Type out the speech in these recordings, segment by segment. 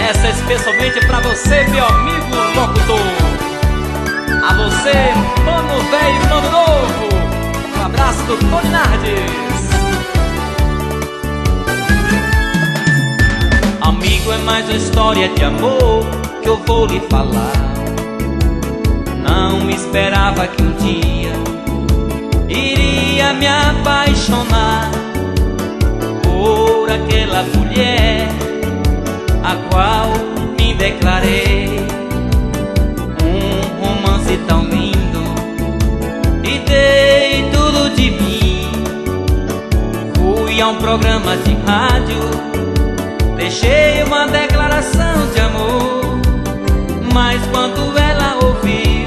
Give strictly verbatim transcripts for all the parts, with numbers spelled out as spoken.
Essa é especialmente pra você, meu amigo locutor. A você, mano velho, mano novo. Um abraço do Tony Nardes. Amigo, é mais uma história de amor que eu vou lhe falar. Não esperava que um dia iria me apaixonar por aquela mulher a qual me declarei. Um romance tão lindo e dei tudo de mim. Fui a um programa de rádio, deixei uma declaração de amor, mas quando ela ouviu,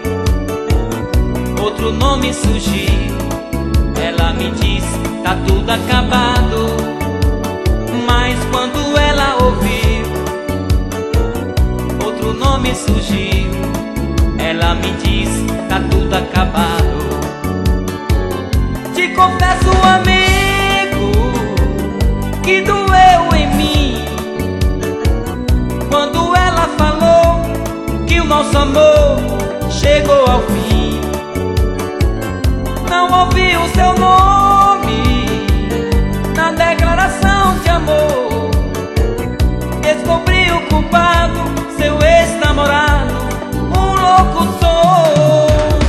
outro nome surgiu. Ela me disse, tá tudo acabado. Mas quando ela ouviu, outro nome surgiu. Ela me disse, tá tudo acabado. Te confesso, amigo, que doeu em mim quando ela falou que o nosso amor chegou ao fim. Não ouvi o seu nome na declaração de amor. Descobri o culpado, seu ex-namorado, um locutor.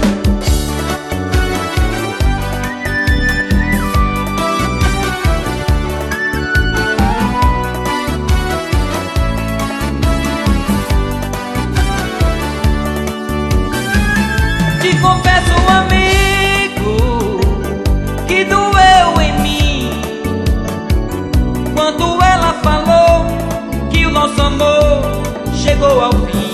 Te confesso, amigo, que doeu em mim quando ela falou que o nosso amor chegou ao fim.